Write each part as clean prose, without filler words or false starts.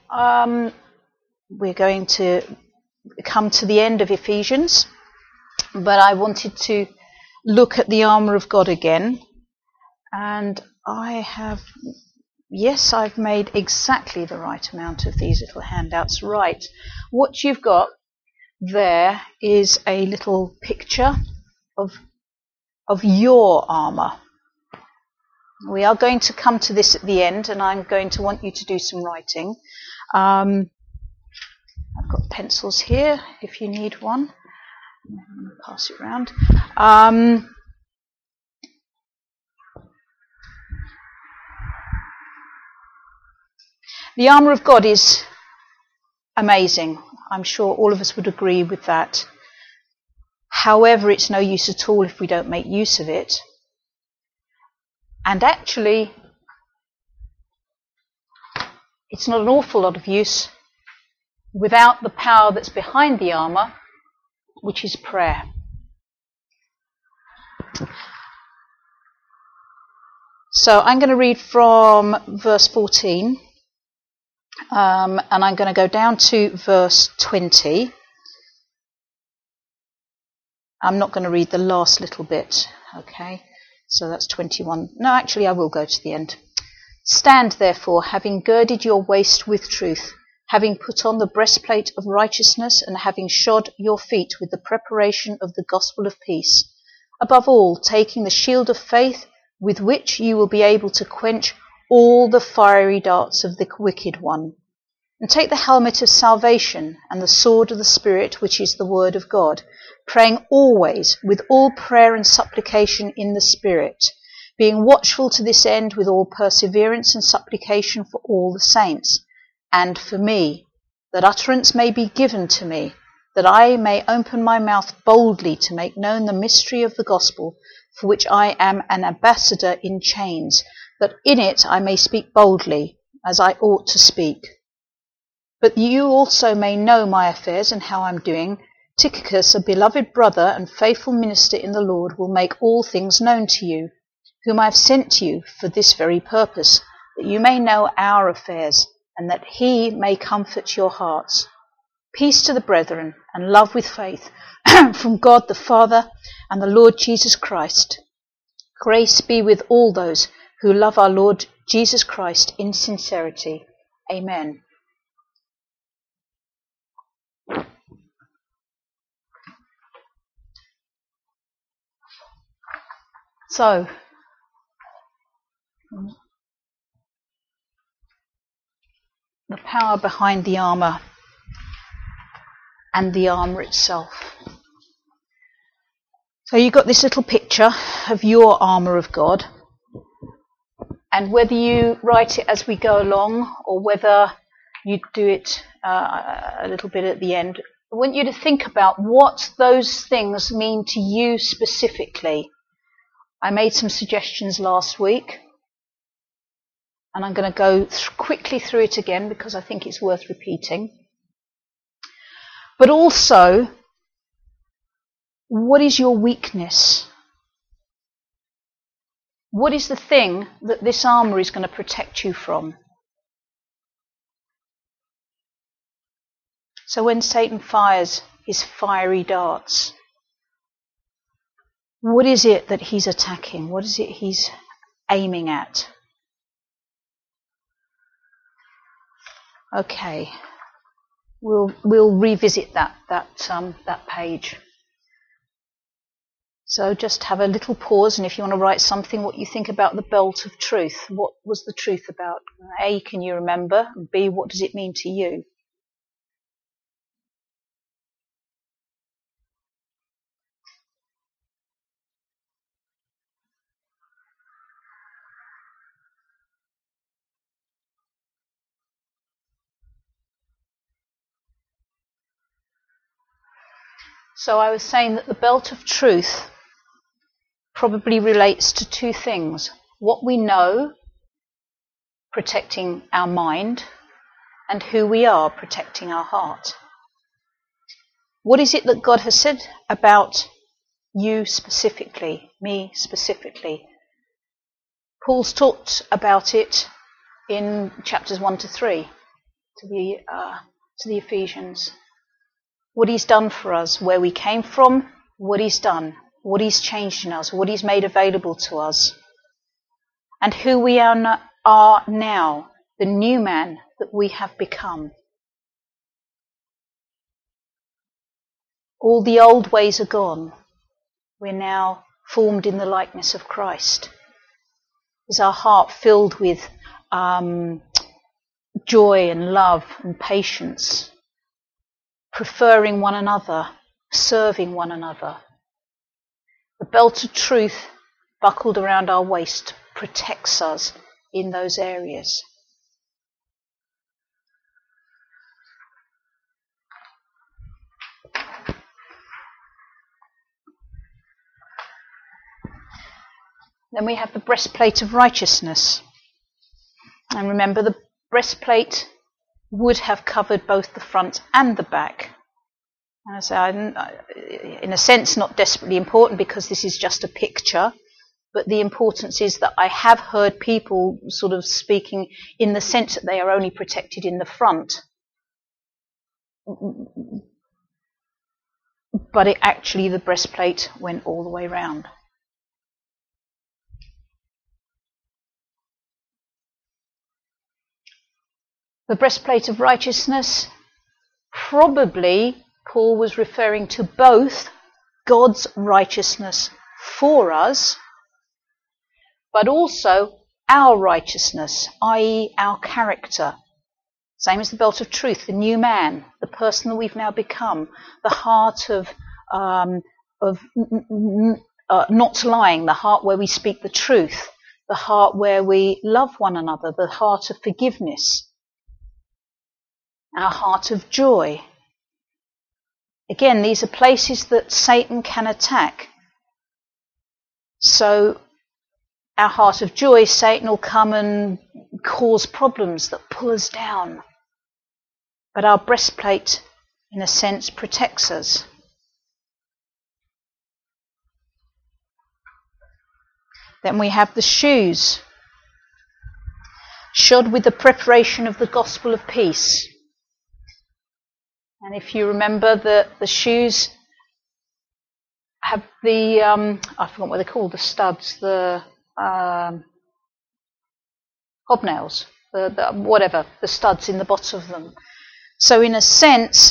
We're going to come to the end of Ephesians, but I wanted to look at the armour of God again. And I've made exactly the right amount of these little handouts. Right. What you've got there is a little picture of your armour. We are going to come to this at the end, and I'm going to want you to do some writing. I've got pencils here if you need one. I'll pass it around. The armour of God is amazing. I'm sure all of us would agree with that. However, it's no use at all if we don't make use of it. And actually, it's not an awful lot of use without the power that's behind the armour, which is prayer. So I'm going to read from verse 14, and I'm going to go down to verse 20. I'm not going to read the last little bit, okay? So that's 21. No, actually, I will go to the end. Stand, therefore, having girded your waist with truth, having put on the breastplate of righteousness, and having shod your feet with the preparation of the gospel of peace. Above all, taking the shield of faith, with which you will be able to quench all the fiery darts of the wicked one. And take the helmet of salvation and the sword of the Spirit, which is the word of God, praying always with all prayer and supplication in the Spirit, being watchful to this end with all perseverance and supplication for all the saints, and for me, that utterance may be given to me, that I may open my mouth boldly to make known the mystery of the gospel, for which I am an ambassador in chains, that in it I may speak boldly, as I ought to speak. But you also may know my affairs and how I'm doing. Tychicus, a beloved brother and faithful minister in the Lord, will make all things known to you, whom I have sent to you for this very purpose, that you may know our affairs, and that he may comfort your hearts. Peace to the brethren, and love with faith, from God the Father and the Lord Jesus Christ. Grace be with all those who love our Lord Jesus Christ in sincerity. Amen. So, the power behind the armour and the armour itself. So you've got this little picture of your armour of God, and whether you write it as we go along or whether you do it a little bit at the end, I want you to think about what those things mean to you specifically. I made some suggestions last week, and I'm going to go quickly through it again because I think it's worth repeating. But also, what is your weakness? What is the thing that this armour is going to protect you from? So when Satan fires his fiery darts, what is it that he's attacking? What is it he's aiming at? Okay, we'll revisit that page. So just have a little pause, and if you want to write something, what you think about the belt of truth. What was the truth about? A, can you remember? And B, what does it mean to you? So I was saying that the belt of truth probably relates to two things. What we know, protecting our mind, and who we are, protecting our heart. What is it that God has said about you specifically, me specifically? Paul's talked about it in chapters 1 to 3. to the Ephesians. What he's done for us, where we came from, what he's done, what he's changed in us, what he's made available to us, and who we are now, the new man that we have become. All the old ways are gone. We're now formed in the likeness of Christ. Is our heart filled with joy and love and patience, preferring one another, serving one another? The belt of truth buckled around our waist protects us in those areas. Then we have the breastplate of righteousness. And remember, the breastplate would have covered both the front and the back. And I say, in a sense, not desperately important because this is just a picture, but the importance is that I have heard people sort of speaking in the sense that they are only protected in the front. But actually the breastplate went all the way round. The breastplate of righteousness, probably Paul was referring to both God's righteousness for us, but also our righteousness, i.e. our character. Same as the belt of truth, the new man, the person that we've now become, the heart of not lying, the heart where we speak the truth, the heart where we love one another, the heart of forgiveness, our heart of joy. Again, these are places that Satan can attack. So our heart of joy, Satan will come and cause problems that pull us down. But our breastplate, in a sense, protects us. Then we have the shoes, shod with the preparation of the gospel of peace. And if you remember, the shoes have the, I forgot what they're called, the studs, the hobnails, the studs in the bottom of them. So in a sense,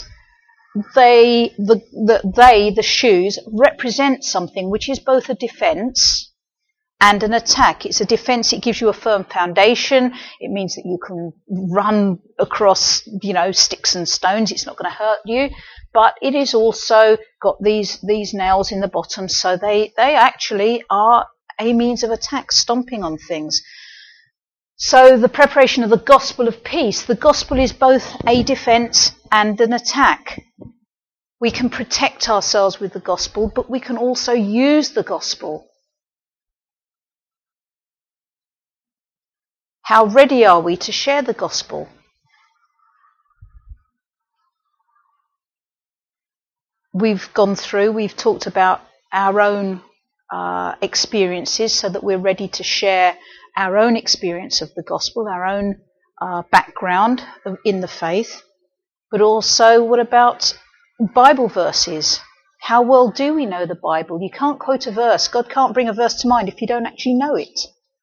the shoes represent something which is both a defence and an attack. It's a defence, it gives you a firm foundation, it means that you can run across, sticks and stones, it's not going to hurt you, but it is also got these nails in the bottom, so they actually are a means of attack, stomping on things. So the preparation of the gospel of peace, the gospel is both a defence and an attack. We can protect ourselves with the gospel, but we can also use the gospel. How ready are we to share the gospel? We've talked about our own experiences so that we're ready to share our own experience of the gospel, our own background in the faith. But also, what about Bible verses? How well do we know the Bible? You can't quote a verse. God can't bring a verse to mind if you don't actually know it.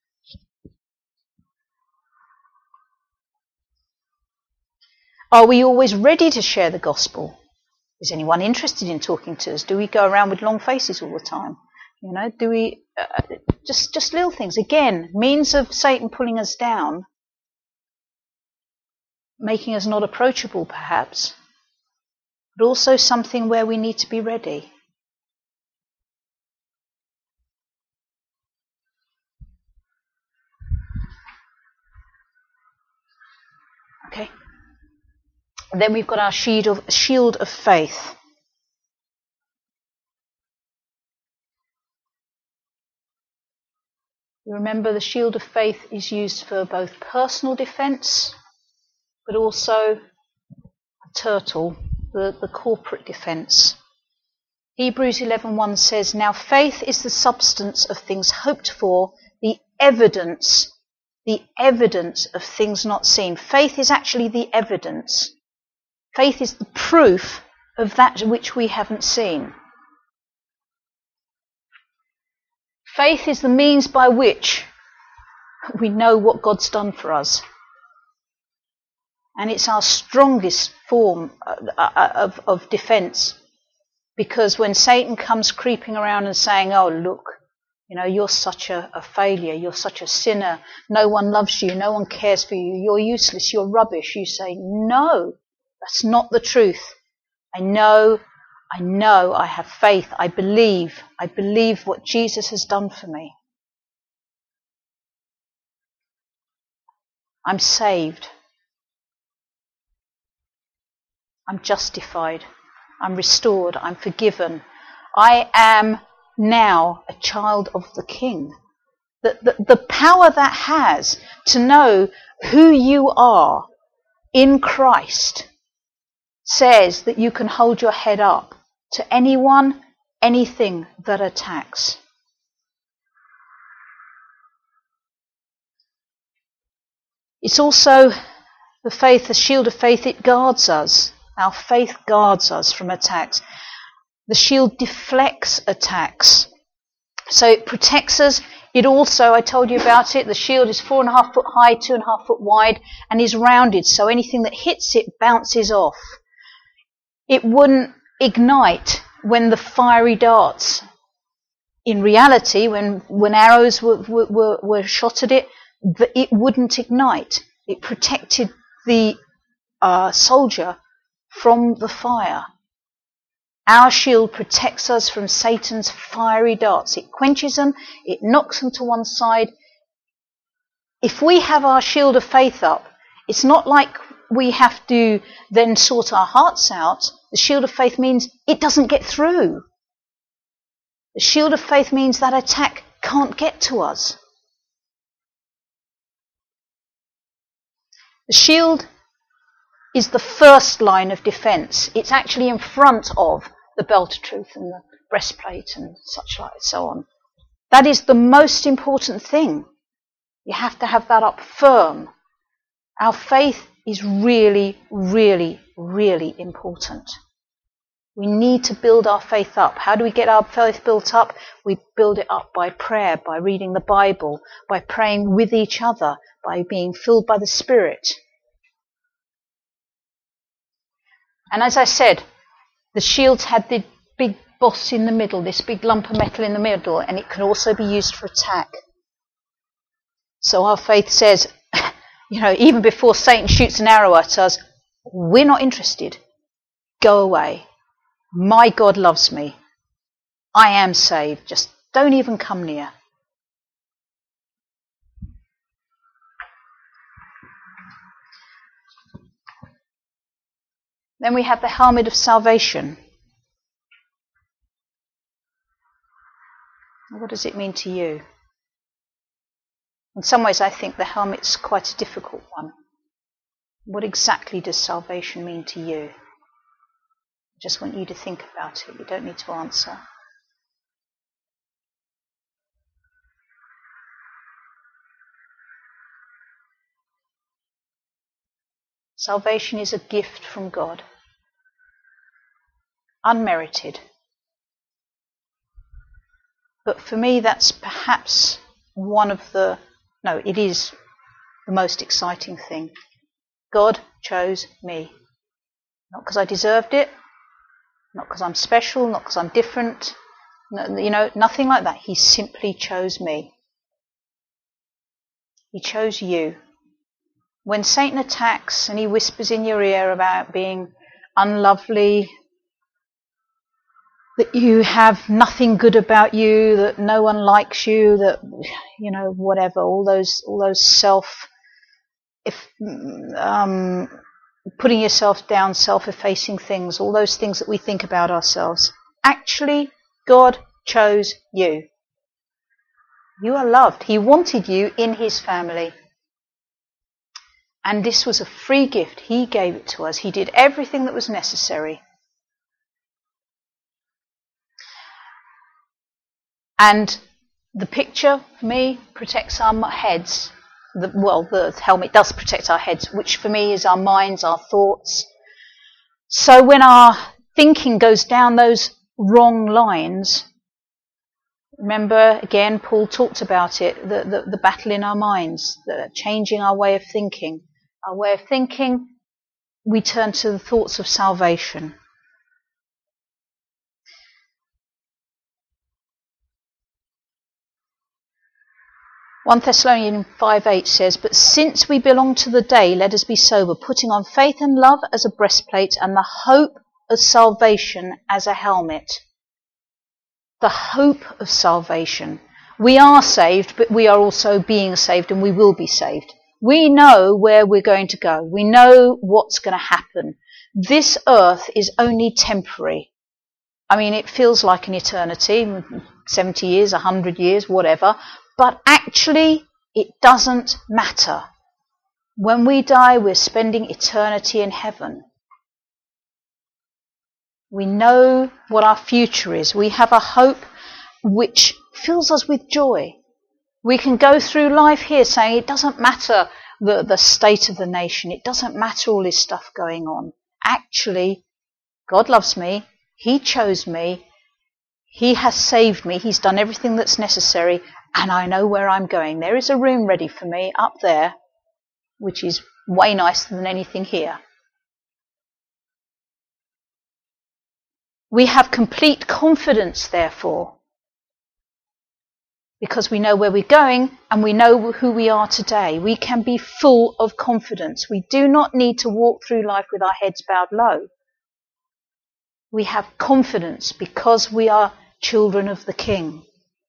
Are we always ready to share the gospel? Is anyone interested in talking to us? Do we go around with long faces all the time? Do we just little things? Again, means of Satan pulling us down, making us not approachable perhaps, but also something where we need to be ready. Okay. And then we've got our shield of faith. You remember the shield of faith is used for both personal defence, but also a turtle, the corporate defence. Hebrews 11:1 says, "Now faith is the substance of things hoped for, the evidence The evidence of things not seen. Faith is actually the evidence. Faith is the proof of that which we haven't seen. Faith is the means by which we know what God's done for us. And it's our strongest form of defense. Because when Satan comes creeping around and saying, oh, look, you're such a failure, you're such a sinner, no one loves you, no one cares for you, you're useless, you're rubbish, you say, no, that's not the truth. I know, I have faith, I believe what Jesus has done for me. I'm saved. I'm justified. I'm restored. I'm forgiven. I am now a child of the King. The power that has to know who you are in Christ says that you can hold your head up to anyone, anything that attacks. It's also the faith, the shield of faith, it guards us. Our faith guards us from attacks. The shield deflects attacks. So it protects us. It also, I told you about it, the shield is 4.5 foot high, 2.5 foot wide, and is rounded, so anything that hits it bounces off. It wouldn't ignite when the fiery darts. In reality, when arrows were shot at it, it wouldn't ignite. It protected the soldier from the fire. Our shield protects us from Satan's fiery darts. It quenches them, it knocks them to one side. If we have our shield of faith up, it's not like we have to then sort our hearts out. The shield of faith means it doesn't get through. The shield of faith means that attack can't get to us. The shield is the first line of defence. It's actually in front of the belt of truth and the breastplate and such like, so on. That is the most important thing. You have to have that up firm. Our faith is really, really, really important. We need to build our faith up. How do we get our faith built up? We build it up by prayer, by reading the Bible, by praying with each other, by being filled by the Spirit. And as I said, the shields had the big boss in the middle, this big lump of metal in the middle, and it can also be used for attack. So our faith says, even before Satan shoots an arrow at us, we're not interested. Go away. My God loves me. I am saved. Just don't even come near. Then we have the helmet of salvation. What does it mean to you? In some ways, I think the helmet's quite a difficult one. What exactly does salvation mean to you? I just want you to think about it. You don't need to answer. Salvation is a gift from God. Unmerited. But for me, that's perhaps it is the most exciting thing. God chose me. Not because I deserved it, not because I'm special, not because I'm different, nothing like that. He simply chose me. He chose you. When Satan attacks and he whispers in your ear about being unlovely, that you have nothing good about you, that no one likes you, that, whatever, all those putting yourself down, self-effacing things, all those things that we think about ourselves. Actually, God chose you. You are loved. He wanted you in his family. And this was a free gift. He gave it to us. He did everything that was necessary. And the picture, for me, protects our heads. The helmet does protect our heads, which for me is our minds, our thoughts. So when our thinking goes down those wrong lines, remember again, Paul talked about it, the battle in our minds, changing our way of thinking. Our way of thinking, we turn to the thoughts of salvation. 1 Thessalonians 5:8 says, "But since we belong to the day, let us be sober, putting on faith and love as a breastplate and the hope of salvation as a helmet." The hope of salvation. We are saved, but we are also being saved, and we will be saved. We know where we're going to go. We know what's going to happen. This earth is only temporary. I mean, it feels like an eternity, 70 years, 100 years, whatever. But actually, it doesn't matter. When we die, we're spending eternity in heaven. We know what our future is. We have a hope which fills us with joy. We can go through life here saying it doesn't matter the state of the nation. It doesn't matter all this stuff going on. Actually, God loves me. He chose me. He has saved me. He's done everything that's necessary. And I know where I'm going. There is a room ready for me up there, which is way nicer than anything here. We have complete confidence, therefore, because we know where we're going and we know who we are today. We can be full of confidence. We do not need to walk through life with our heads bowed low. We have confidence because we are children of the King.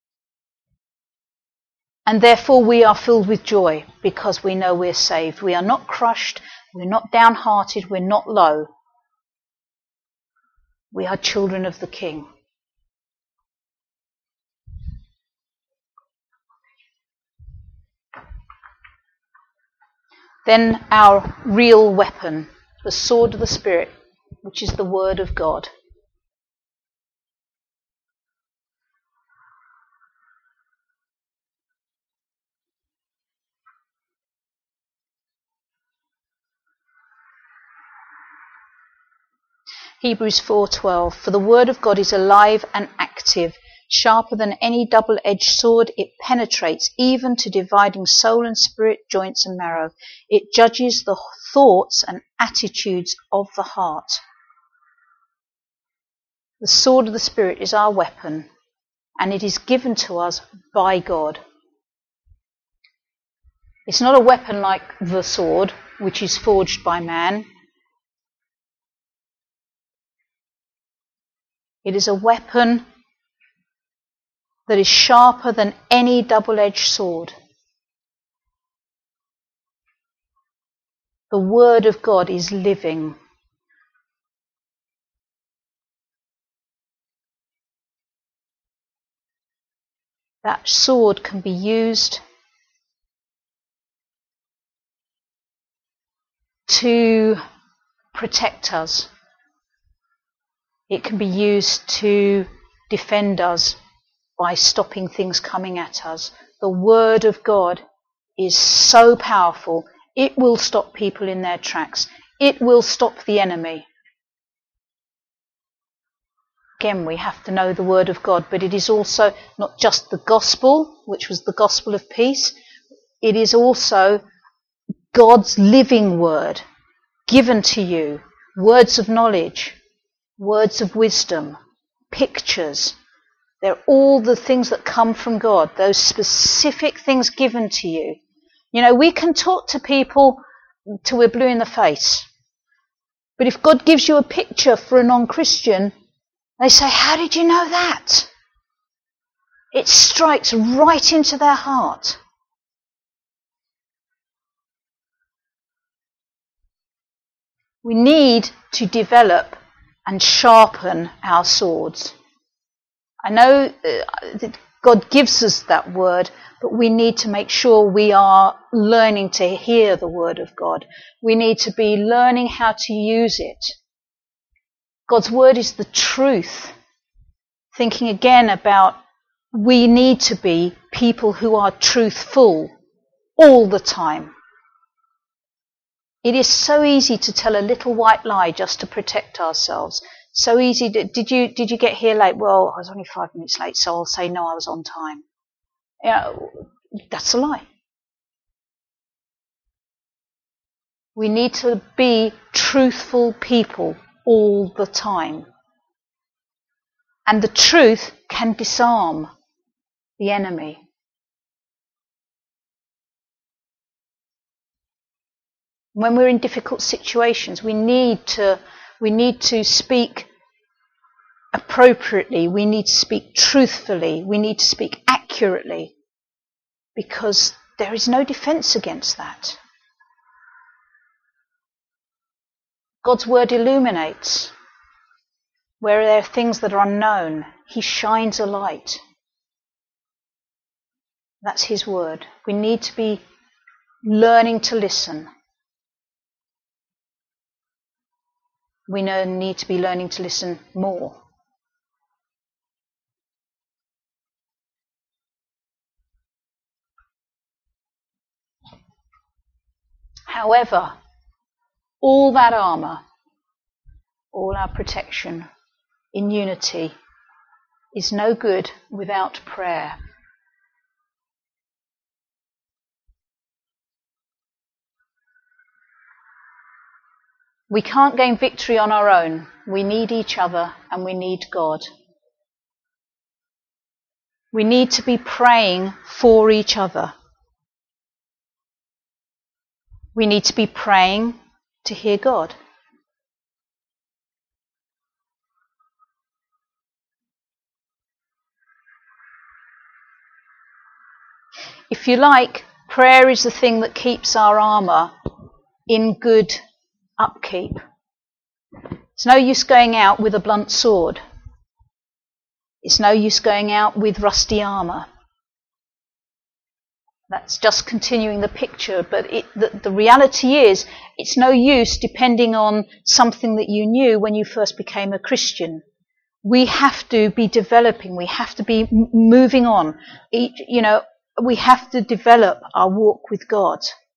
And therefore we are filled with joy because we know we're saved. We are not crushed, we're not downhearted, we're not low. We are children of the King. Then our real weapon, the sword of the Spirit, which is the Word of God. Hebrews 4:12, "For the word of God is alive and active, sharper than any double-edged sword. It penetrates even to dividing soul and spirit, joints and marrow. It judges the thoughts and attitudes of the heart." The sword of the Spirit is our weapon, and it is given to us by God. It's not a weapon like the sword, which is forged by man. It is a weapon that is sharper than any double-edged sword. The Word of God is living. That sword can be used to protect us. It can be used to defend us by stopping things coming at us. The Word of God is so powerful. It will stop people in their tracks. It will stop the enemy. Again, we have to know the Word of God, but it is also not just the gospel, which was the gospel of peace. It is also God's living word given to you. Words of knowledge, words of wisdom, pictures. They're all the things that come from God, those specific things given to you. You know, we can talk to people till we're blue in the face. But if God gives you a picture for a non-Christian, they say, "How did you know that?" It strikes right into their heart. We need to develop and sharpen our swords. I know that God gives us that word, but we need to make sure we are learning to hear the word of God. We need to be learning how to use it. God's word is the truth. Thinking again about we need to be people who are truthful. all the time. It is so easy to tell a little white lie just to protect ourselves. So easy. Did you get here late? Well, I was only 5 minutes late, so I'll say no, I was on time. Yeah, that's a lie. We need to be truthful people all the time. And the truth can disarm the enemy. When we're in difficult situations, we need to speak appropriately. We need to speak truthfully. We need to speak accurately, because there is no defense against that. God's word illuminates. Where there are things that are unknown, he shines a light. That's his word. We need to be learning to listen. We need to be learning to listen more. However, all that armour, all our protection in unity is no good without prayer. We can't gain victory on our own. We need each other and we need God. We need to be praying for each other. We need to be praying to hear God. If you like, prayer is the thing that keeps our armour in good upkeep. It's no use going out with a blunt sword. It's no use going out with rusty armour. That's just continuing the picture, but the reality is it's no use depending on something that you knew when you first became a Christian. We have to be developing. We have to be moving on. We have to develop our walk with God.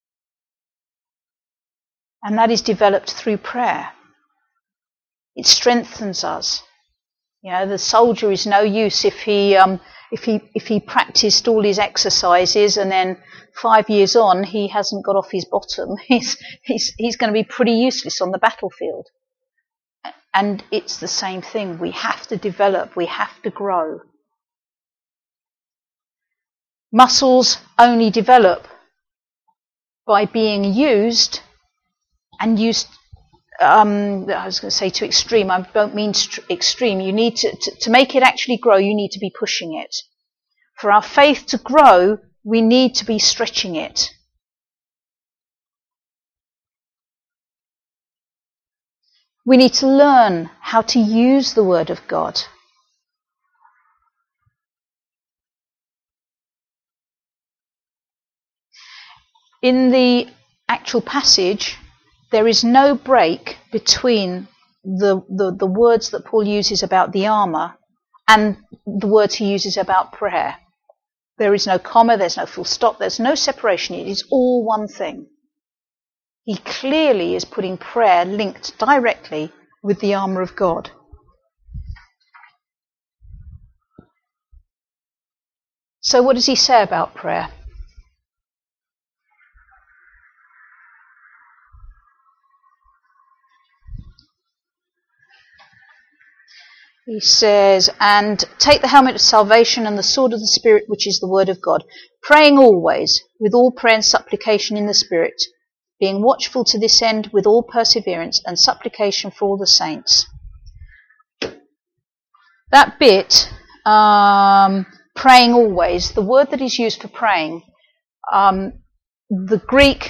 And that is developed through prayer. It strengthens us. The soldier is no use if he practiced all his exercises and then 5 years on he hasn't got off his bottom. He's going to be pretty useless on the battlefield. And it's the same thing. We have to develop. We have to grow. Muscles only develop by being used, and used, I was going to say to extreme, I don't mean extreme. You need to make it actually grow, you need to be pushing it. For our faith to grow, we need to be stretching it. We need to learn how to use the Word of God. In the actual passage, there is no break between the words that Paul uses about the armour and the words he uses about prayer. There is no comma, there's no full stop, there's no separation. It is all one thing. He clearly is putting prayer linked directly with the armour of God. So what does he say about prayer? He says, and take the helmet of salvation and the sword of the Spirit, which is the word of God, praying always, with all prayer and supplication in the Spirit, being watchful to this end with all perseverance and supplication for all the saints. That bit, praying always, the word that is used for praying, the Greek,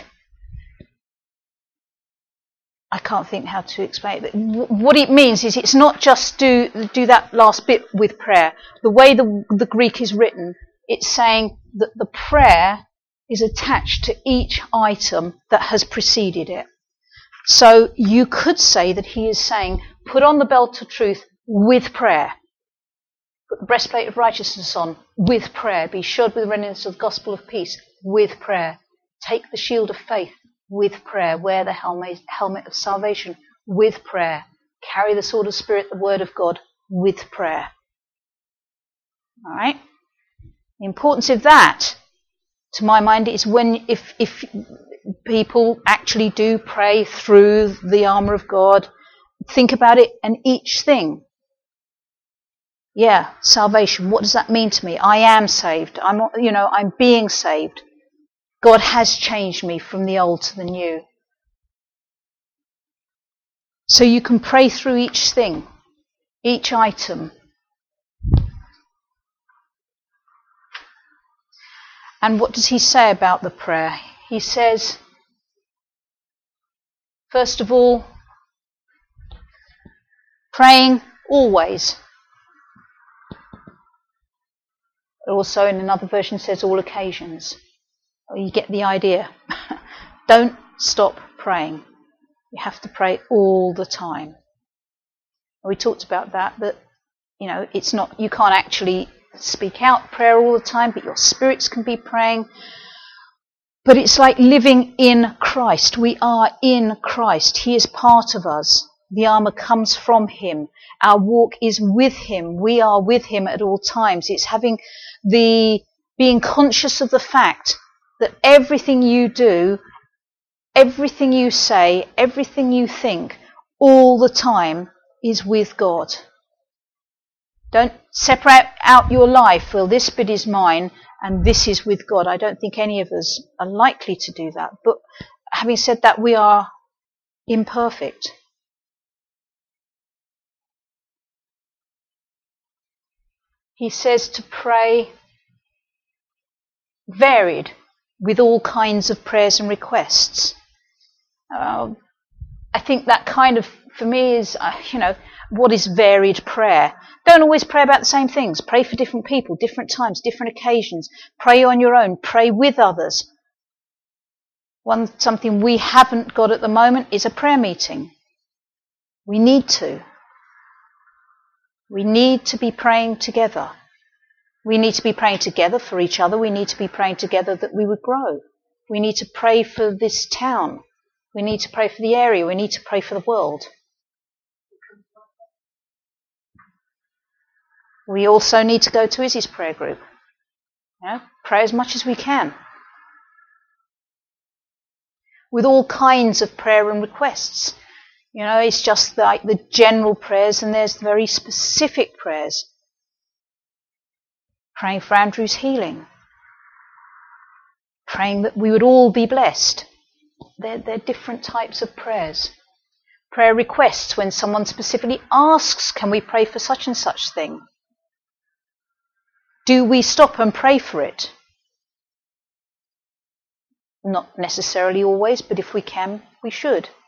I can't think how to explain it, but what it means is it's not just do that last bit with prayer. The way the Greek is written, it's saying that the prayer is attached to each item that has preceded it. So you could say that he is saying, put on the belt of truth with prayer. Put the breastplate of righteousness on with prayer. Be shod with the readiness of the gospel of peace with prayer. Take the shield of faith with prayer. Wear the helmet of salvation with prayer. Carry the sword of Spirit, the word of God, with prayer. All right? The importance of that, to my mind, is if people actually do pray through the armour of God, think about it, and each thing. Yeah, salvation. What does that mean to me? I am saved. I'm being saved. God has changed me from the old to the new. So you can pray through each thing, each item. And what does he say about the prayer? He says, first of all, praying always. Also in another version says all occasions. You get the idea. Don't stop praying. You have to pray all the time. We talked about that it's not, you can't actually speak out prayer all the time, but your spirits can be praying. But it's like living in Christ. We are in Christ. He is part of us. The armour comes from him. Our walk is with him. We are with him at all times. It's being conscious of the fact that everything you do, everything you say, everything you think, all the time is with God. Don't separate out your life. Well, this bit is mine and this is with God. I don't think any of us are likely to do that. But having said that, we are imperfect. He says to pray varied with all kinds of prayers and requests. I think that kind of, for me, is, what is varied prayer? Don't always pray about the same things. Pray for different people, different times, different occasions. Pray on your own. Pray with others. Something we haven't got at the moment is a prayer meeting. We need to. We need to be praying together. We need to be praying together for each other. We need to be praying together that we would grow. We need to pray for this town. We need to pray for the area. We need to pray for the world. We also need to go to Izzy's prayer group. Pray as much as we can. With all kinds of prayer and requests. It's just like the general prayers, and there's very specific prayers. Praying for Andrew's healing. Praying that we would all be blessed. They're different types of prayers. Prayer requests, when someone specifically asks, can we pray for such and such thing? Do we stop and pray for it? Not necessarily always, but if we can, we should. It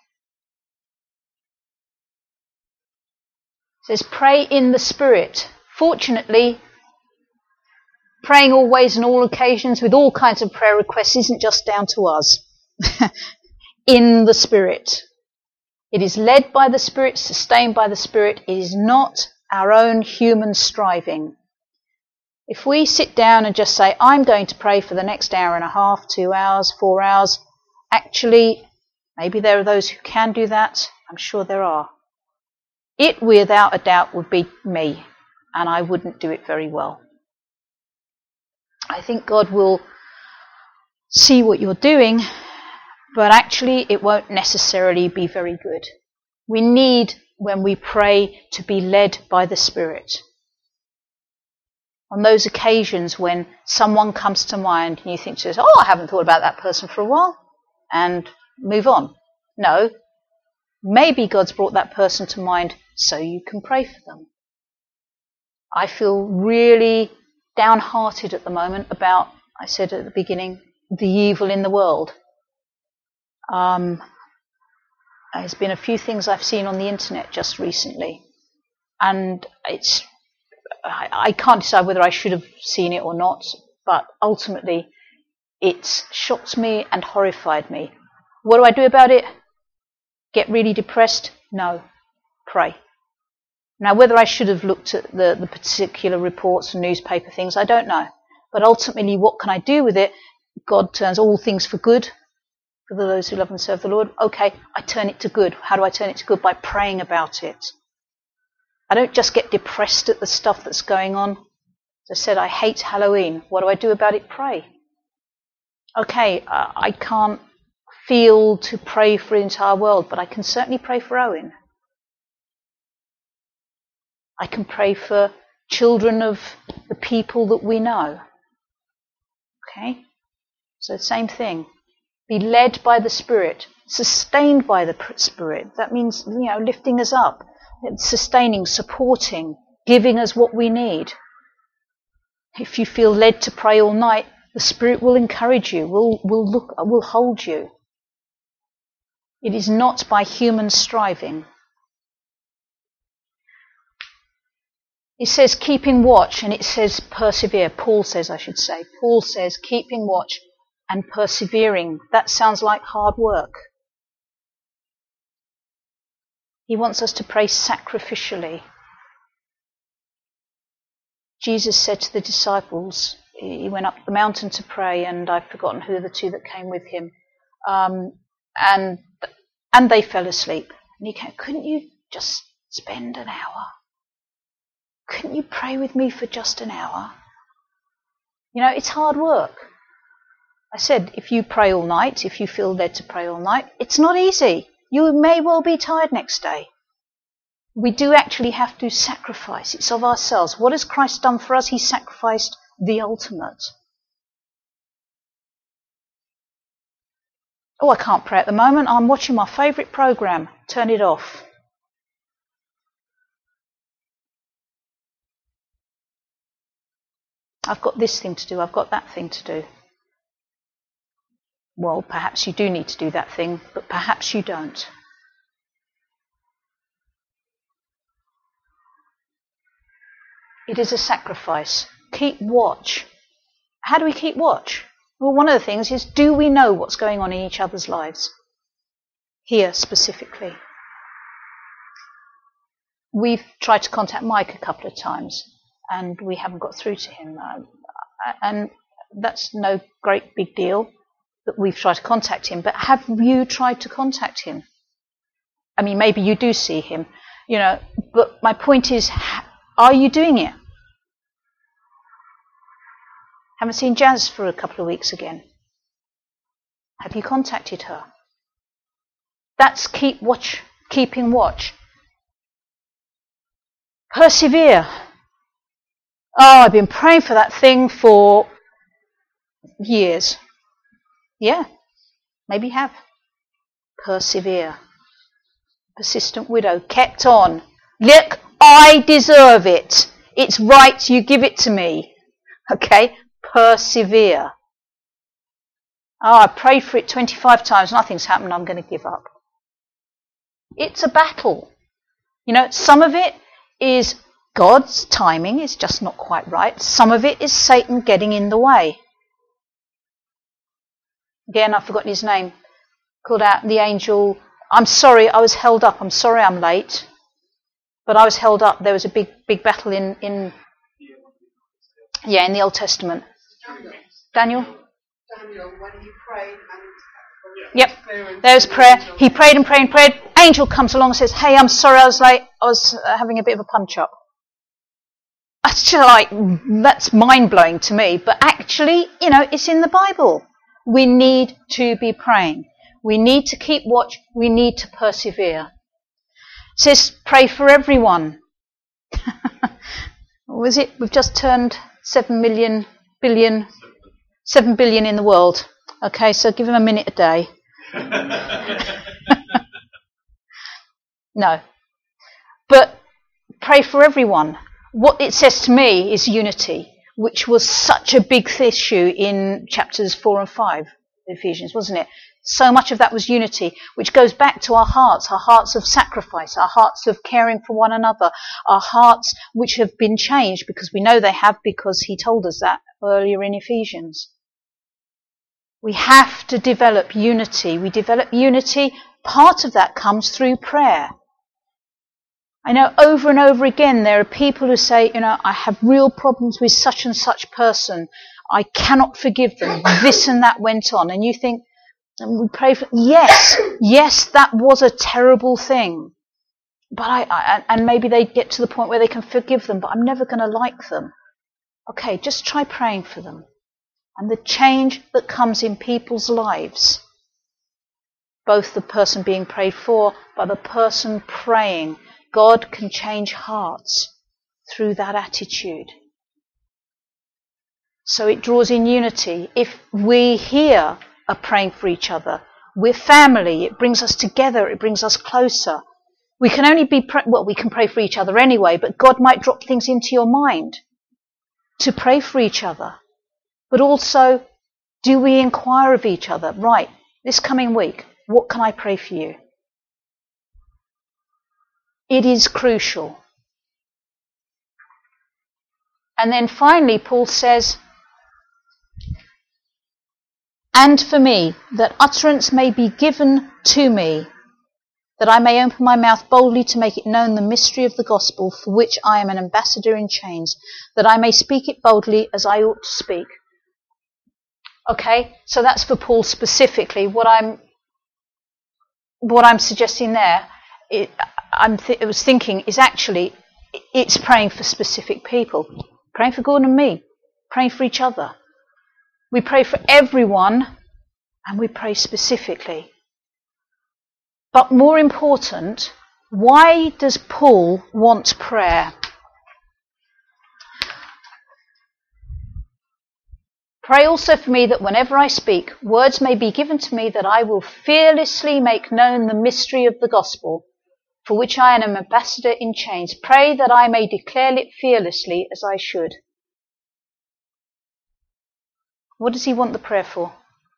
says, pray in the Spirit. Fortunately, praying always on all occasions with all kinds of prayer requests isn't just down to us. In the Spirit. It is led by the Spirit, sustained by the Spirit. It is not our own human striving. If we sit down and just say, I'm going to pray for the next hour and a half, 2 hours, 4 hours, actually, maybe there are those who can do that. I'm sure there are. It, without a doubt, would be me, and I wouldn't do it very well. I think God will see what you're doing, but actually it won't necessarily be very good. We need, when we pray, to be led by the Spirit. On those occasions when someone comes to mind and you think to yourself, I haven't thought about that person for a while, and move on. No, maybe God's brought that person to mind so you can pray for them. I feel really downhearted at the moment about, I said at the beginning, the evil in the world. There's been a few things I've seen on the internet just recently, and I can't decide whether I should have seen it or not, but ultimately it's shocked me and horrified me. What do I do about it? Get really depressed? No. Pray. Now, whether I should have looked at the particular reports and newspaper things, I don't know. But ultimately, what can I do with it? God turns all things for good for those who love and serve the Lord. Okay, I turn it to good. How do I turn it to good? By praying about it. I don't just get depressed at the stuff that's going on. As I said, I hate Halloween. What do I do about it? Pray. Okay, I can't feel to pray for the entire world, but I can certainly pray for Owen. I can pray for children of the people that we know. Okay? So same thing. Be led by the Spirit, sustained by the Spirit. That means, lifting us up, sustaining, supporting, giving us what we need. If you feel led to pray all night, the Spirit will encourage you, will hold you. It is not by human striving. It says keeping watch, and it says persevere. Paul says, I should say. Paul says keeping watch and persevering. That sounds like hard work. He wants us to pray sacrificially. Jesus said to the disciples, he went up the mountain to pray, and I've forgotten who the two that came with him, and they fell asleep. And he came, couldn't you just spend an hour? Couldn't you pray with me for just an hour? It's hard work. I said, if you pray all night, if you feel led to pray all night, it's not easy. You may well be tired next day. We do actually have to sacrifice. It's of ourselves. What has Christ done for us? He sacrificed the ultimate. Oh, I can't pray at the moment. I'm watching my favourite programme. Turn it off. I've got this thing to do. I've got that thing to do. Well, perhaps you do need to do that thing, but perhaps you don't. It is a sacrifice. Keep watch. How do we keep watch? Well, one of the things is, do we know what's going on in each other's lives? Here specifically. We've tried to contact Mike a couple of times, and we haven't got through to him. And that's no great big deal that we've tried to contact him, but have you tried to contact him? I mean, maybe you do see him, but my point is, are you doing it? Haven't seen Jazz for a couple of weeks again. Have you contacted her? That's keeping watch. Persevere. Oh, I've been praying for that thing for years. Yeah, maybe you have. Persevere. Persistent widow kept on. Look, I deserve it. It's right, you give it to me. Okay, persevere. Oh, I prayed for it 25 times, nothing's happened, I'm going to give up. It's a battle. Some of it is God's timing, is just not quite right. Some of it is Satan getting in the way. Again, I've forgotten his name. Called out the angel, I'm sorry, I was held up. I'm sorry I'm late. But I was held up. There was a big battle in the Old Testament. Daniel, when he prayed Yep, there's prayer. He prayed and prayed and prayed. Angel comes along and says, hey, I'm sorry I was late. I was having a bit of a punch-up. That's mind-blowing to me. But actually, it's in the Bible. We need to be praying. We need to keep watch. We need to persevere. It says, pray for everyone. What was it? We've just turned 7 billion in the world. Okay, so give him a minute a day. No. But pray for everyone. What it says to me is unity, which was such a big issue in chapters 4 and 5 of Ephesians, wasn't it? So much of that was unity, which goes back to our hearts of sacrifice, our hearts of caring for one another, our hearts which have been changed, because we know they have, because he told us that earlier in Ephesians. We have to develop unity. We develop unity. Part of that comes through prayer. I know over and over again there are people who say, I have real problems with such and such person. I cannot forgive them. This and that went on. And you think, and we pray for, yes, that was a terrible thing. But and maybe they get to the point where they can forgive them, but I'm never going to like them. Okay, just try praying for them. And the change that comes in people's lives, both the person being prayed for, but the person praying, God can change hearts through that attitude. So it draws in unity. If we here are praying for each other, we're family, it brings us together, it brings us closer. We can only we can pray for each other anyway, but God might drop things into your mind to pray for each other. But also, do we inquire of each other? Right, this coming week, what can I pray for you? It is crucial. And then finally, Paul says, and for me, that utterance may be given to me, that I may open my mouth boldly to make it known the mystery of the gospel, for which I am an ambassador in chains, that I may speak it boldly as I ought to speak. Okay, so that's for Paul specifically. What I'm suggesting there, I was thinking is actually, it's praying for specific people. Praying for Gordon and me. Praying for each other. We pray for everyone, and we pray specifically. But more important, why does Paul want prayer? Pray also for me that whenever I speak, words may be given to me that I will fearlessly make known the mystery of the gospel, for which I am an ambassador in chains. Pray that I may declare it fearlessly as I should. What does he want the prayer for?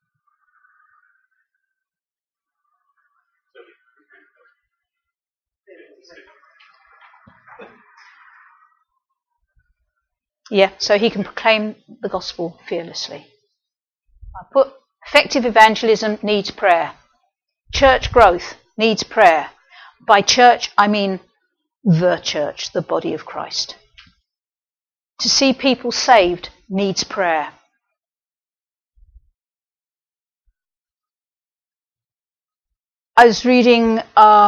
Yeah, so he can proclaim the gospel fearlessly. I put effective evangelism needs prayer. Church growth needs prayer. By church, I mean the church, the body of Christ. To see people saved needs prayer. I was reading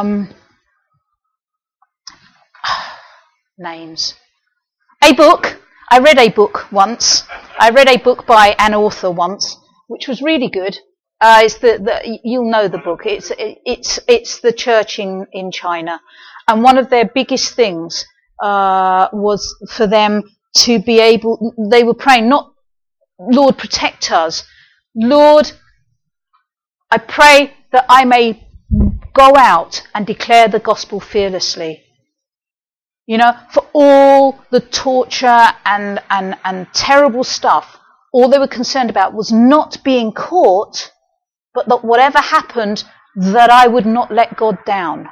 names. A book. I read a book once. I read a book by an author once, which was really good. It's you'll know the book. It's the church in China, and one of their biggest things was for them to be able. They were praying, not Lord protect us, Lord, I pray that I may go out and declare the gospel fearlessly. You know, for all the torture and terrible stuff, all they were concerned about was not being caught, but that whatever happened, that I would not let God down.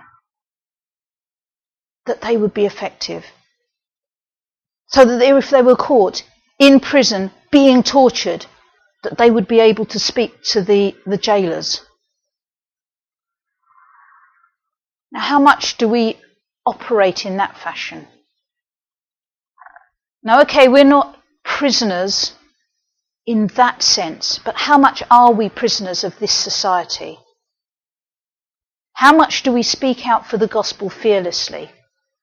That they would be effective. So that if they were caught in prison, being tortured, that they would be able to speak to the jailers. Now, how much do we operate in that fashion? Now, okay, we're not prisoners in that sense, but how much are we prisoners of this society? How much do we speak out for the gospel fearlessly?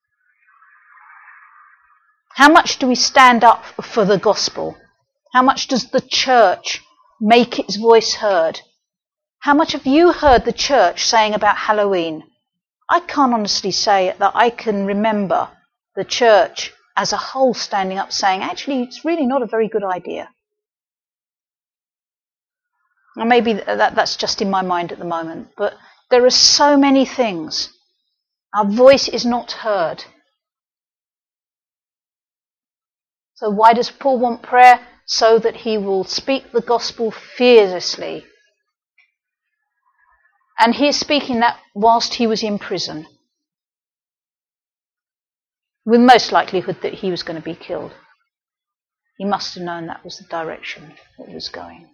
How much do we stand up for the gospel? How much does the church make its voice heard? How much have you heard the church saying about Halloween? I can't honestly say that I can remember the church as a whole standing up saying, actually, it's really not a very good idea. Or maybe that's just in my mind at the moment, but there are so many things. Our voice is not heard. So why does Paul want prayer? So that he will speak the gospel fearlessly. And he is speaking that whilst he was in prison, with most likelihood that he was going to be killed. He must have known that was the direction that it was going.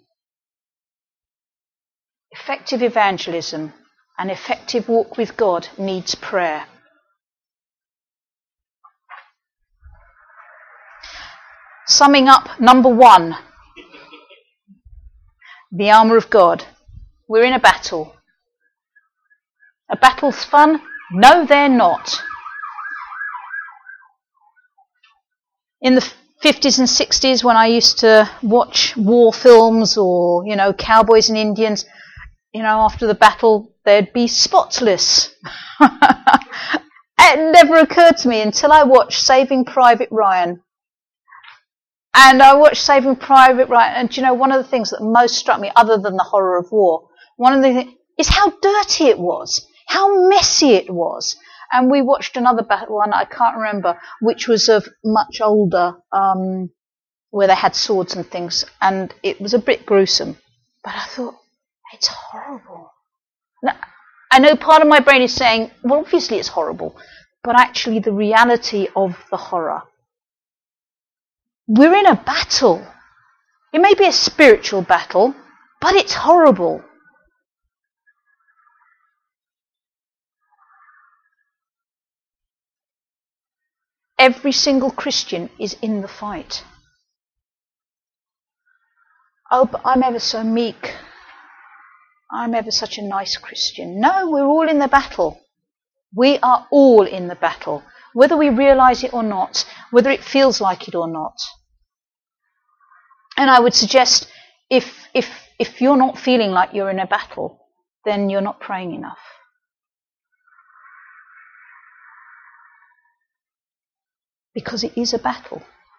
Effective evangelism, an effective walk with God needs prayer. Summing up, number one, The armour of God. We're in a battle. A battle's fun? No, they're not. In the 50s and 60s, when I used to watch war films or, cowboys and Indians, after the battle, they'd be spotless. It never occurred to me until I watched Saving Private Ryan. And I watched Saving Private Ryan, and one of the things that most struck me, other than the horror of war, one of the things is how dirty it was, how messy it was. And we watched another battle one, I can't remember, which was of much older, where they had swords and things, and it was a bit gruesome. But I thought, it's horrible. Now, I know part of my brain is saying, well, obviously it's horrible, but actually the reality of the horror. We're in a battle. It may be a spiritual battle, but it's horrible. Every single Christian is in the fight. Oh, but I'm ever so meek. I'm ever such a nice Christian. No, we're all in the battle. We are all in the battle, whether we realise it or not, whether it feels like it or not. And I would suggest if you're not feeling like you're in a battle, then you're not praying enough. Because it is a battle.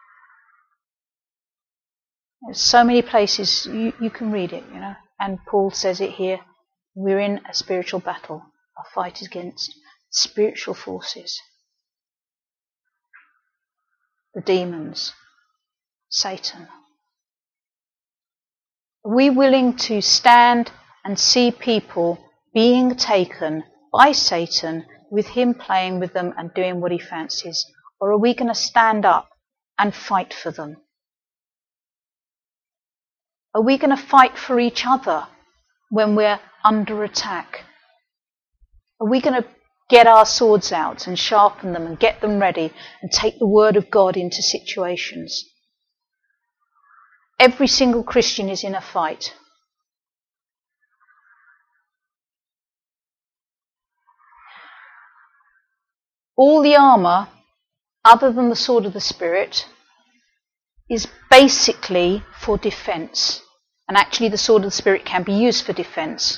There's so many places you can read it, and Paul says it here. We're in a spiritual battle. Our fight is against spiritual forces. The demons. Satan. Are we willing to stand and see people being taken by Satan, with him playing with them and doing what he fancies? Or are we going to stand up and fight for them? Are we going to fight for each other when we're under attack? Are we going to get our swords out and sharpen them and get them ready and take the word of God into situations? Every single Christian is in a fight. All the armour, other than the sword of the Spirit, is basically for defence. And actually the sword of the Spirit can be used for defence.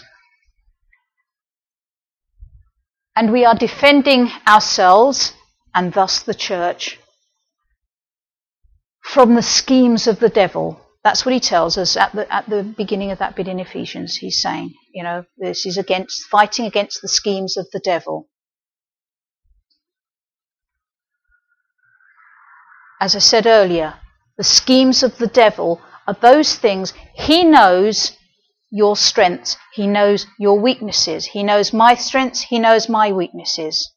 And we are defending ourselves, and thus the church, from the schemes of the devil. That's what he tells us at the beginning of that bit in Ephesians. He's saying, this is fighting against the schemes of the devil. As I said earlier, the schemes of the devil are those things. He knows your strengths. He knows your weaknesses. He knows my strengths. He knows my weaknesses.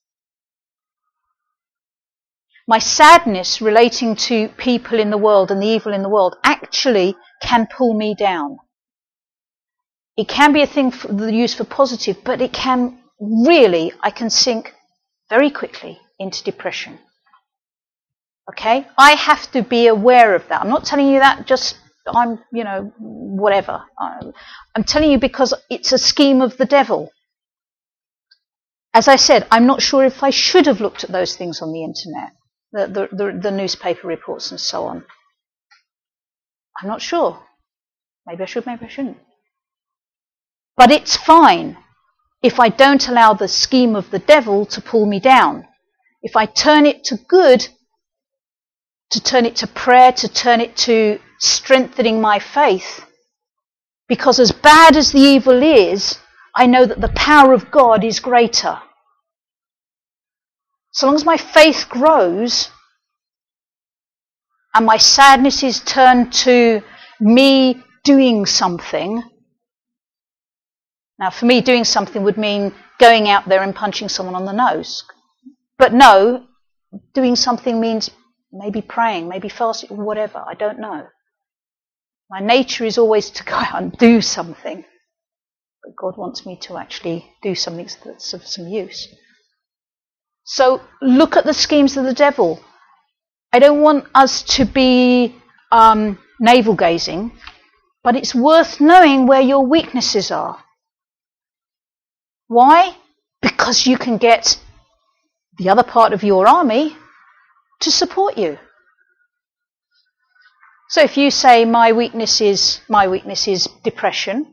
My sadness relating to people in the world and the evil in the world actually can pull me down. It can be a thing used for positive, but it can really, I can sink very quickly into depression. Okay? I have to be aware of that. I'm not telling you that just, whatever. I'm telling you because it's a scheme of the devil. As I said, I'm not sure if I should have looked at those things on the internet. The newspaper reports and so on. I'm not sure. Maybe I should, maybe I shouldn't. But it's fine if I don't allow the scheme of the devil to pull me down. If I turn it to good, to turn it to prayer, to turn it to strengthening my faith. Because as bad as the evil is, I know that the power of God is greater. So long as my faith grows and my sadness is turned to me doing something. Now, for me, doing something would mean going out there and punching someone on the nose. But no, doing something means maybe praying, maybe fasting, whatever. I don't know. My nature is always to go out and do something. But God wants me to actually do something that's of some use. So look at the schemes of the devil. I don't want us to be navel-gazing. But it's worth knowing where your weaknesses are. Why? Because you can get the other part of your army to support you. So if you say my weakness is depression,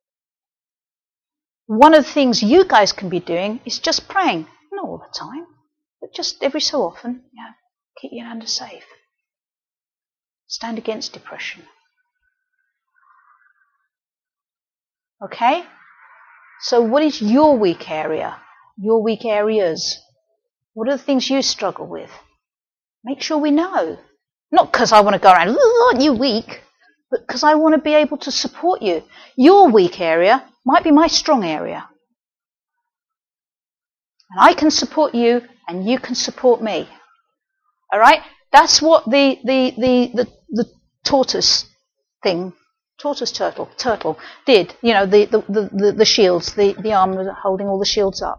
one of the things you guys can be doing is just praying, not all the time, but just every so often, keep your hand safe. Stand against depression. Okay? So what is your weak area? Your weak areas? What are the things you struggle with? Make sure we know. Not because I want to go around, aren't you weak? But because I want to be able to support you. Your weak area might be my strong area. And I can support you and you can support me. All right? That's what the tortoise turtle did. You know, the shields, the arm holding all the shields up.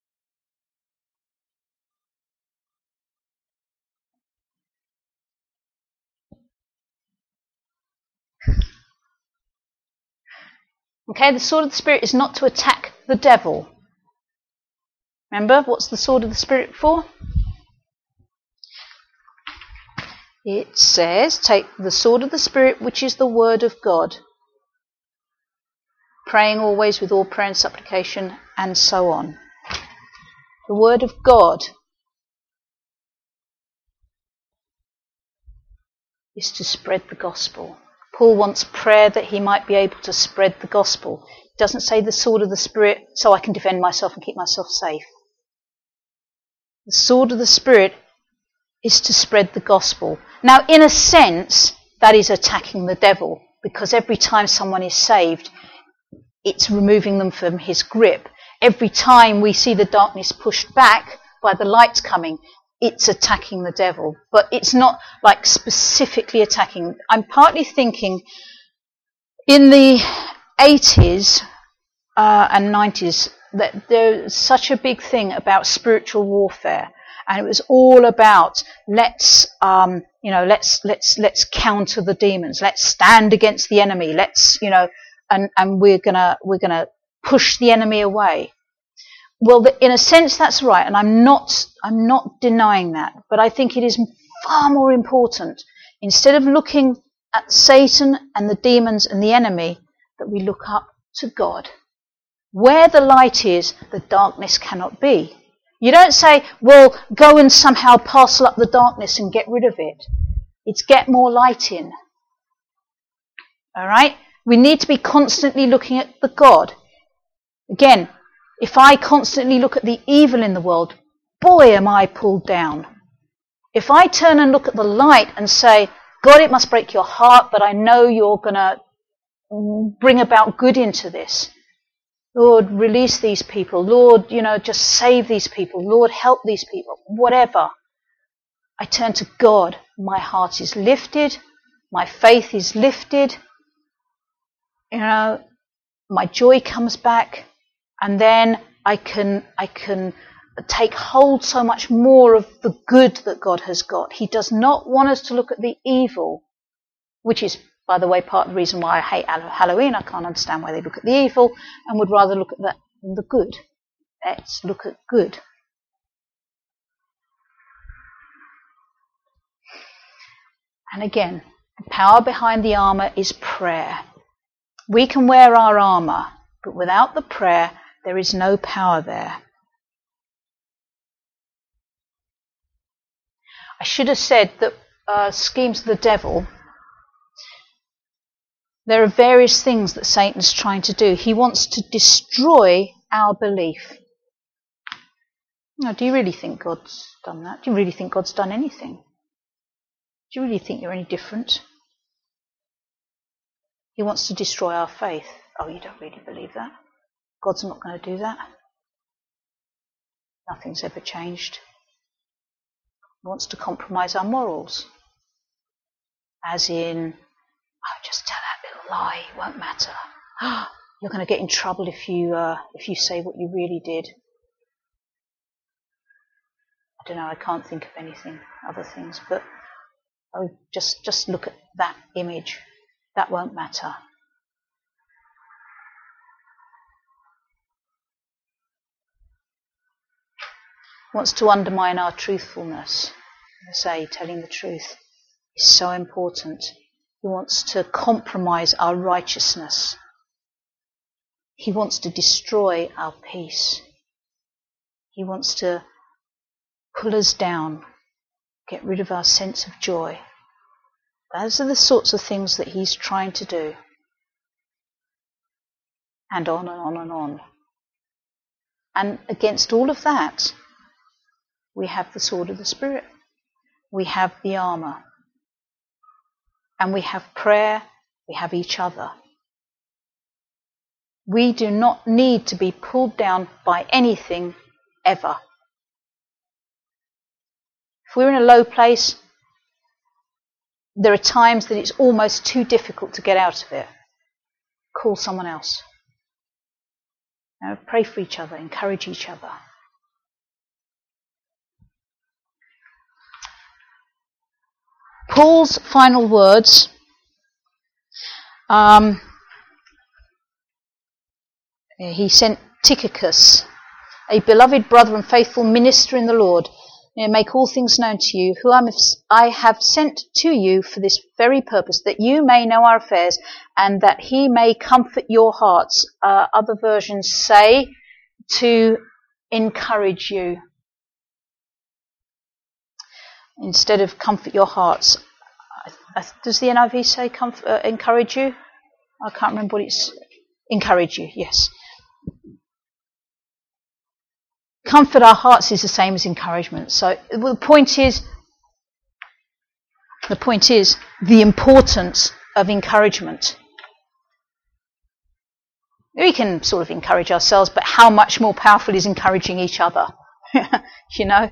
Okay, the sword of the Spirit is not to attack the devil. Remember, what's the sword of the Spirit for? It says, take the sword of the Spirit, which is the word of God. Praying always with all prayer and supplication, and so on. The word of God is to spread the gospel. Paul wants prayer that he might be able to spread the gospel. It doesn't say the sword of the Spirit so I can defend myself and keep myself safe. The sword of the Spirit is to spread the gospel. Now, in a sense, that is attacking the devil, because every time someone is saved, it's removing them from his grip. Every time we see the darkness pushed back by the light coming, it's attacking the devil. But it's not like specifically attacking. I'm partly thinking in the 80s and 90s that there's such a big thing about spiritual warfare. And it was all about let's counter the demons. Let's stand against the enemy. And we're gonna push the enemy away. Well, in a sense, that's right, and I'm not denying that. But I think it is far more important, instead of looking at Satan and the demons and the enemy, that we look up to God. Where the light is, the darkness cannot be. You don't say, well, go and somehow parcel up the darkness and get rid of it. It's get more light in. All right? We need to be constantly looking at the God. Again, if I constantly look at the evil in the world, boy, am I pulled down. If I turn and look at the light and say, God, it must break your heart, but I know you're going to bring about good into this. Lord, release these people. Lord, just save these people. Lord, help these people. Whatever. I turn to God. My heart is lifted. My faith is lifted. My joy comes back. And then I can take hold so much more of the good that God has got. He does not want us to look at the evil, which is, by the way, part of the reason why I hate Halloween. I can't understand why they look at the evil and would rather look at the good. Let's look at good. And again, the power behind the armour is prayer. We can wear our armour, but without the prayer, there is no power there. I should have said that schemes of the devil, there are various things that Satan's trying to do. He wants to destroy our belief. Now, do you really think God's done that? Do you really think God's done anything? Do you really think you're any different? He wants to destroy our faith. Oh, you don't really believe that? God's not going to do that. Nothing's ever changed. He wants to compromise our morals. As in, just tell that little lie, it won't matter. You're going to get in trouble if you say what you really did. I don't know, I can't think of anything, other things, but just look at that image. That won't matter. wants to undermine our truthfulness. As I say, telling the truth is so important. He wants to compromise our righteousness. He wants to destroy our peace. He wants to pull us down, get rid of our sense of joy. Those are the sorts of things that he's trying to do. And on and on and on. And against all of that, we have the sword of the Spirit. We have the armour. And we have prayer. We have each other. We do not need to be pulled down by anything ever. If we're in a low place, there are times that it's almost too difficult to get out of it. Call someone else. Pray for each other, encourage each other. Paul's final words. He sent Tychicus, a beloved brother and faithful minister in the Lord, make all things known to you, who I have sent to you for this very purpose, that you may know our affairs, and that he may comfort your hearts. Other versions say to encourage you. Instead of comfort your hearts. Does the NIV say encourage you? I can't remember what it's... Encourage you, yes. Comfort our hearts is the same as encouragement. So the point is the importance of encouragement. We can sort of encourage ourselves, but how much more powerful is encouraging each other? You know?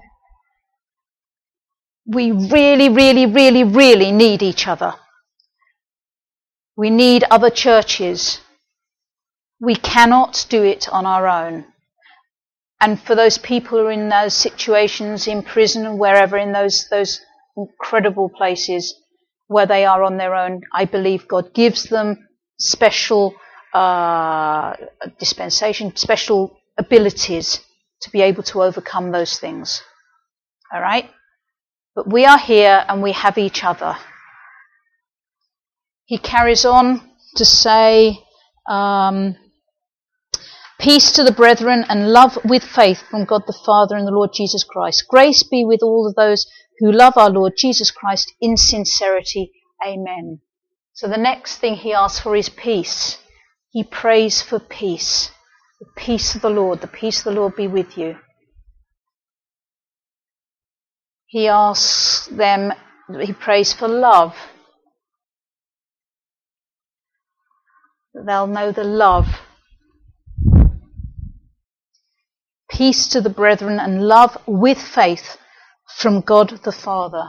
We really, really, really, really need each other. We need other churches. We cannot do it on our own. And for those people who are in those situations, in prison and wherever, in those incredible places where they are on their own, I believe God gives them special dispensation, special abilities to be able to overcome those things. All right? But we are here and we have each other. He carries on to say, peace to the brethren and love with faith from God the Father and the Lord Jesus Christ. Grace be with all of those who love our Lord Jesus Christ in sincerity. Amen. So the next thing he asks for is peace. He prays for peace. The peace of the Lord. The peace of the Lord be with you. He asks them, he prays for love. That they'll know the love. Peace to the brethren and love with faith from God the Father.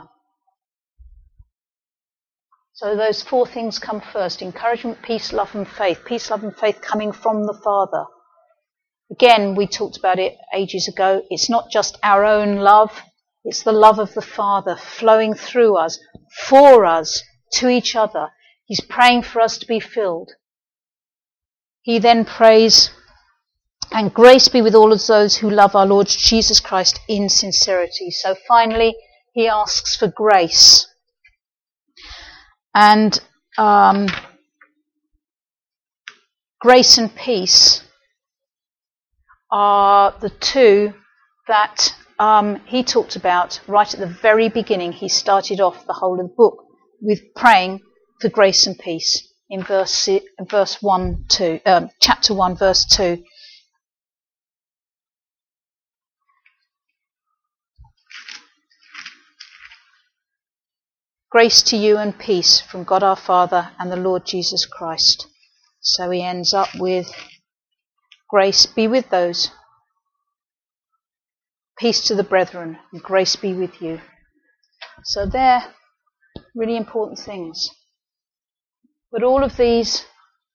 So those four things come first. Encouragement, peace, love and faith. Peace, love and faith coming from the Father. Again, we talked about it ages ago. It's not just our own love. It's the love of the Father flowing through us, for us, to each other. He's praying for us to be filled. He then prays, and grace be with all of those who love our Lord Jesus Christ in sincerity. So finally, he asks for grace. And grace and peace are the two that he talked about right at the very beginning. He started off the whole of the book with praying for grace and peace in chapter 1, verse 2. Grace to you and peace from God our Father and the Lord Jesus Christ. So he ends up with grace be with those. Peace to the brethren and grace be with you. So they're really important things. But all of these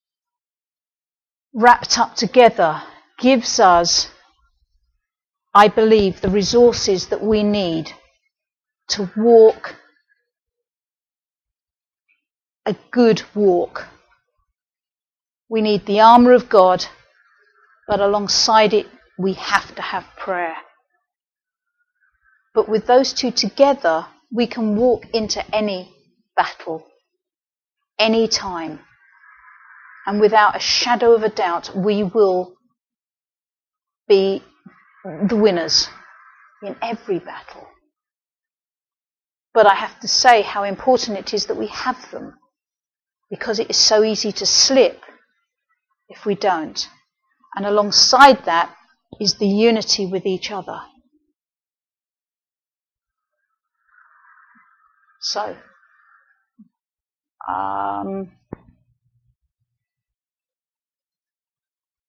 wrapped up together gives us, I believe, the resources that we need to walk a good walk. We need the armour of God, but alongside it we have to have prayer. But with those two together, we can walk into any battle, any time. And without a shadow of a doubt, we will be the winners in every battle. But I have to say how important it is that we have them, because it is so easy to slip if we don't. And alongside that is the unity with each other. So,